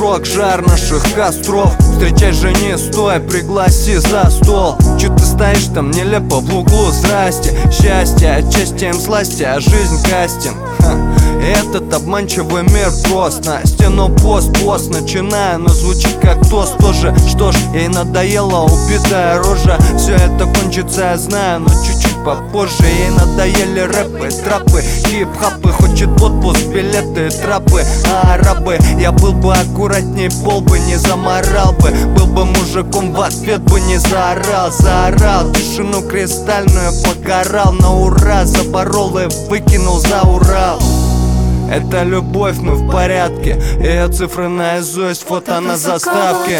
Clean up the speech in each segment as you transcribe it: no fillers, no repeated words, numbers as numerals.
срок, жар наших костров. Встречай, жени, стой, пригласи за стол. Чё ты стоишь там нелепо в углу? Здрасте, счастье, отчасти им сласти, а жизнь кастинг. Этот обманчивый мир прост. На стену пост начинаю, но звучит как тост тоже. Что ж, ей надоела убитая рожа. Все это кончится, я знаю, но чуть-чуть попозже. Ей надоели рэпы, трапы, хип-хапы. Хочет в отпуск, билеты, трапы, арабы. Я был бы аккуратней, пол бы не заморал бы. Был бы мужиком, в ответ бы не заорал. Заорал, тишину кристальную покарал. На ура, заборол и выкинул за Урал. Это любовь, мы в порядке. Ее цифры наизусть, фото на заставке.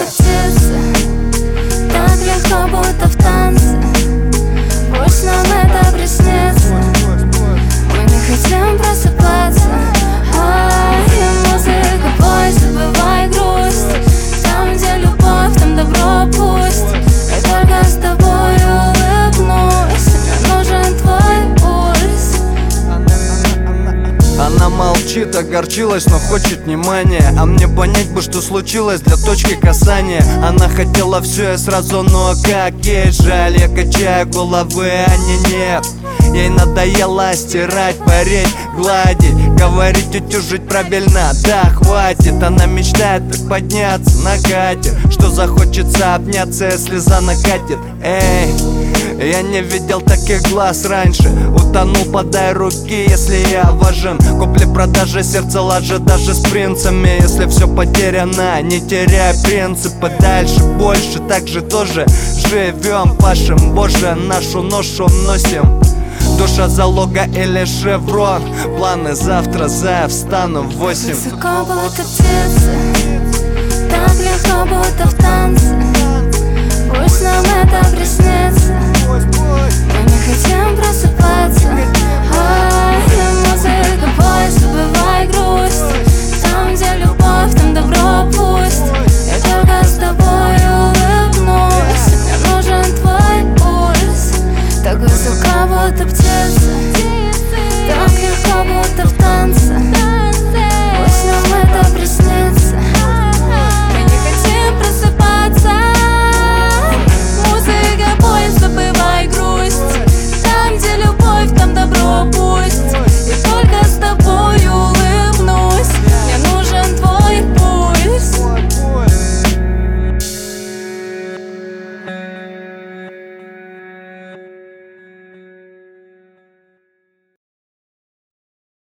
Так легко, будто в танце. Пусть нам это приснится. Мы не хотим просыпаться. И музыка, пой, забывай грусть. Там, где любовь, там добро пусть. Я только с тобой улыбнусь. Мне нужен твой пульс. Она молчит, огорчилась, но хочет внимания. А мне понять бы, что случилось для точки касания. Она хотела все и сразу, но как ей жаль. Я качаю головы, а не нет. Ей надоело стирать, парить, гладить, говорить, утюжить правильно, да, хватит. Она мечтает так подняться на катер, что захочется обняться, если слеза накатит. Эй, я не видел таких глаз раньше. Утонул, подай руки, если я важен. Купли-продажи, сердце лажет даже с принцами. Если все потеряно, не теряй принципы. Дальше, больше, так же тоже живем, пашем, боже, нашу ношу носим. Душа залога или шеврон. Планы завтра, я встану в 8. Высоко, будто птицы. Так легко, будто в танце. Пусть нам это приснится. Мы не хотим просыпаться. И музыка, пой, забывай грусть. Там, где любовь, там добро пусть. Я только с тобой улыбнусь. Мне нужен твой пульс. Так высоко, будто птицы. Так легко, будто в танце.